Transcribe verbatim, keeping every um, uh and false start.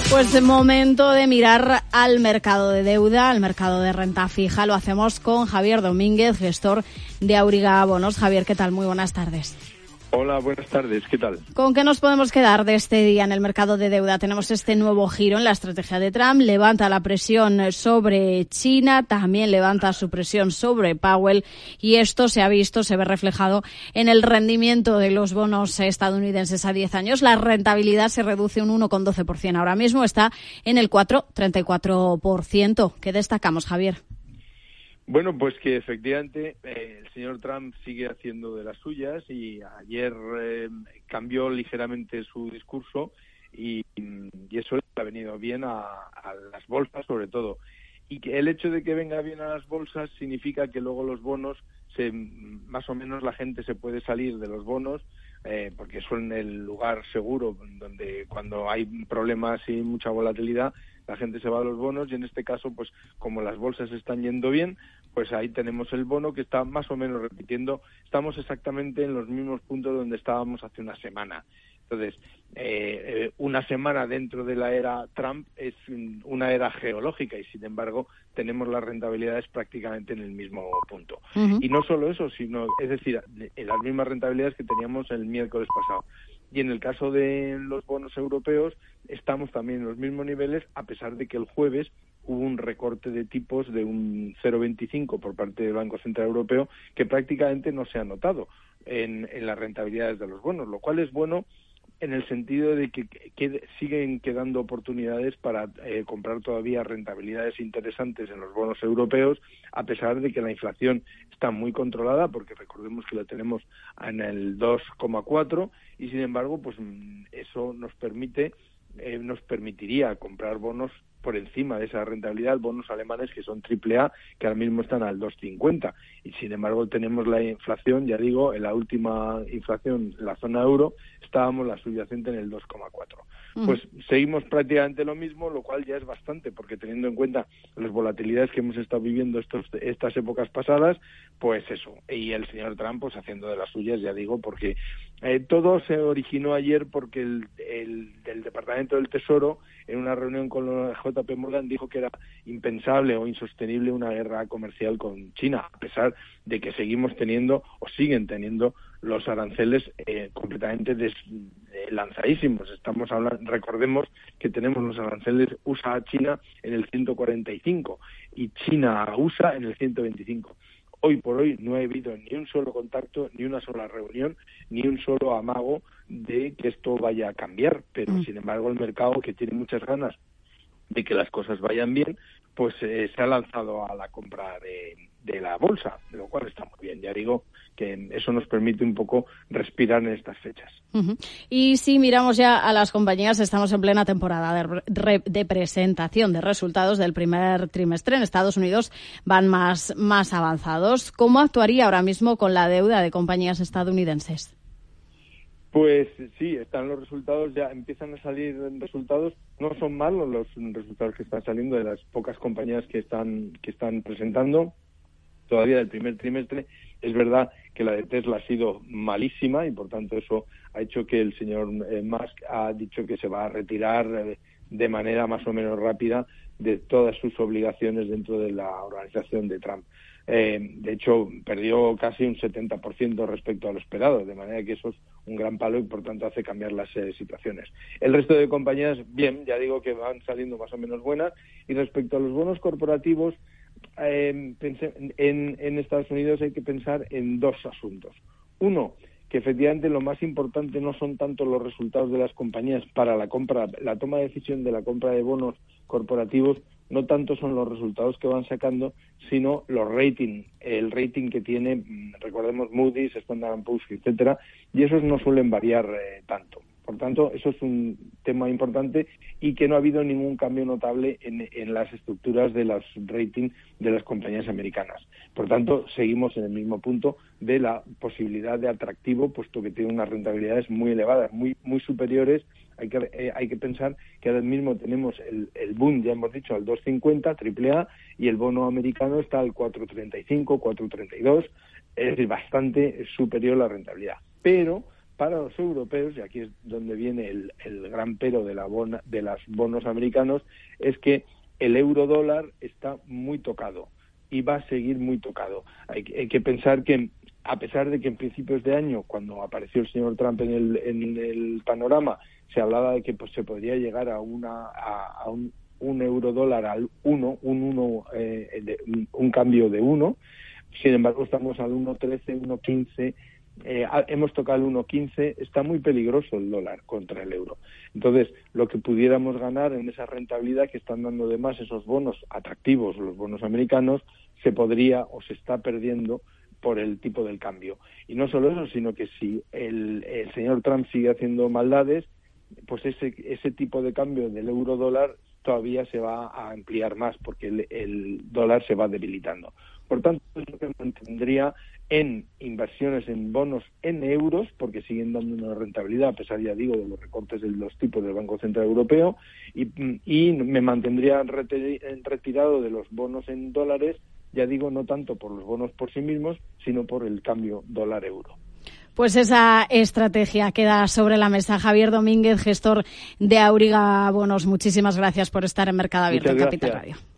Pues momento de mirar al mercado de deuda, al mercado de renta fija. Lo hacemos con Javier Domínguez, gestor de Auriga Bonos. Javier, ¿qué tal? Muy buenas tardes. Hola, buenas tardes. ¿Qué tal? ¿Con qué nos podemos quedar de este día en el mercado de deuda? Tenemos este nuevo giro en la estrategia de Trump. Levanta la presión sobre China, también levanta su presión sobre Powell y esto se ha visto, se ve reflejado en el rendimiento de los bonos estadounidenses a diez años. La rentabilidad se reduce un uno coma doce por ciento. Ahora mismo está en el cuatro coma treinta y cuatro por ciento. ¿Qué destacamos, Javier? Bueno, pues que efectivamente eh, el señor Trump sigue haciendo de las suyas y ayer eh, cambió ligeramente su discurso y, y eso le ha venido bien a, a las bolsas sobre todo. Y que el hecho de que venga bien a las bolsas significa que luego los bonos, se, más o menos la gente se puede salir de los bonos eh, porque son el lugar seguro donde cuando hay problemas y mucha volatilidad la gente se va a los bonos y en este caso, pues como las bolsas están yendo bien, pues ahí tenemos el bono que está más o menos repitiendo. Estamos exactamente en los mismos puntos donde estábamos hace una semana. Entonces, eh, una semana dentro de la era Trump es una era geológica y, sin embargo, tenemos las rentabilidades prácticamente en el mismo punto. Uh-huh. Y no solo eso, sino, es decir, en las mismas rentabilidades que teníamos el miércoles pasado. Y en el caso de los bonos europeos, estamos también en los mismos niveles, a pesar de que el jueves hubo un recorte de tipos de un cero coma veinticinco por parte del Banco Central Europeo que prácticamente no se ha notado en, en las rentabilidades de los bonos, lo cual es bueno en el sentido de que, que siguen quedando oportunidades para eh, comprar todavía rentabilidades interesantes en los bonos europeos, a pesar de que la inflación está muy controlada, porque recordemos que la tenemos en el dos coma cuatro y sin embargo, pues eso nos permite, eh, nos permitiría comprar bonos por encima de esa rentabilidad, bonos alemanes que son triple A, que ahora mismo están al dos coma cincuenta. Y sin embargo tenemos la inflación, ya digo, en la última inflación, en la zona euro, estábamos la subyacente en el dos coma cuatro. Uh-huh. Pues seguimos prácticamente lo mismo, lo cual ya es bastante, porque teniendo en cuenta las volatilidades que hemos estado viviendo estos, estas épocas pasadas, pues eso. Y el señor Trump, pues haciendo de las suyas, ya digo, porque eh, todo se originó ayer porque el, el, el Departamento del Tesoro, en una reunión con los J P Morgan, dijo que era impensable o insostenible una guerra comercial con China, a pesar de que seguimos teniendo o siguen teniendo los aranceles eh, completamente des, eh, lanzadísimos. Estamos hablando, recordemos que tenemos los aranceles U S A a China en el ciento cuarenta y cinco y China a U S A en el ciento veinticinco. Hoy por hoy no ha habido ni un solo contacto, ni una sola reunión, ni un solo amago de que esto vaya a cambiar, pero mm. sin embargo el mercado, que tiene muchas ganas de que las cosas vayan bien, pues eh, se ha lanzado a la compra de, de la bolsa, de lo cual está muy bien. Ya digo que eso nos permite un poco respirar en estas fechas. Uh-huh. Y si miramos ya a las compañías, estamos en plena temporada de, re, de presentación de resultados del primer trimestre. En Estados Unidos van más, más avanzados. ¿Cómo actuaría ahora mismo con la deuda de compañías estadounidenses? Pues sí, están los resultados, ya empiezan a salir resultados. No son malos los resultados que están saliendo de las pocas compañías que están que están presentando todavía del primer trimestre. Es verdad que la de Tesla ha sido malísima y por tanto eso ha hecho que el señor eh, Musk ha dicho que se va a retirar eh, de manera más o menos rápida de todas sus obligaciones dentro de la organización de Trump. Eh, de hecho, perdió casi un setenta por ciento respecto a lo esperado, de manera que eso es un gran palo y por tanto hace cambiar las eh, situaciones. El resto de compañías, bien, ya digo que van saliendo más o menos buenas. Y respecto a los bonos corporativos, eh, pensé, en, en Estados Unidos hay que pensar en dos asuntos. Uno, que efectivamente lo más importante no son tanto los resultados de las compañías para la compra, la toma de decisión de la compra de bonos corporativos, no tanto son los resultados que van sacando, sino los rating, el rating que tiene, recordemos, Moody's, Standard and Poor's, etcétera, y esos no suelen variar eh, tanto. Por tanto, eso es un tema importante y que no ha habido ningún cambio notable en, en las estructuras de los ratings de las compañías americanas. Por tanto, seguimos en el mismo punto de la posibilidad de atractivo, puesto que tiene unas rentabilidades muy elevadas, muy muy superiores. Hay que eh, hay que pensar que ahora mismo tenemos el, el boom, ya hemos dicho, al dos coma cincuenta, triple A, y el bono americano está al cuatro coma treinta y cinco, cuatro coma treinta y dos, es decir, bastante superior la rentabilidad. Pero para los europeos, y aquí es donde viene el, el gran pero de la bona, de los bonos americanos, es que el euro dólar está muy tocado y va a seguir muy tocado. Hay, hay que pensar que, a pesar de que en principios de año, cuando apareció el señor Trump en el, en el panorama, se hablaba de que pues se podría llegar a una a, a un, un euro dólar al uno, un uno, eh, de, un, un cambio de uno. Sin embargo, estamos al uno trece, uno quince. Eh, hemos tocado el uno quince, está muy peligroso el dólar contra el euro. Entonces, lo que pudiéramos ganar en esa rentabilidad que están dando de más esos bonos atractivos, los bonos americanos, se podría o se está perdiendo por el tipo del cambio. Y no solo eso, sino que si el, el señor Trump sigue haciendo maldades, pues ese, ese tipo de cambio del euro dólar todavía se va a ampliar más, porque el, el dólar se va debilitando. Por tanto, es lo que mantendría en inversiones en bonos en euros, porque siguen dando una rentabilidad, a pesar, ya digo, de los recortes de los tipos del Banco Central Europeo, y, y me mantendría retirado de los bonos en dólares, ya digo, no tanto por los bonos por sí mismos, sino por el cambio dólar-euro. Pues esa estrategia queda sobre la mesa. Javier Domínguez, gestor de Auriga Bonos, muchísimas gracias por estar en Mercado Abierto en Capital Radio.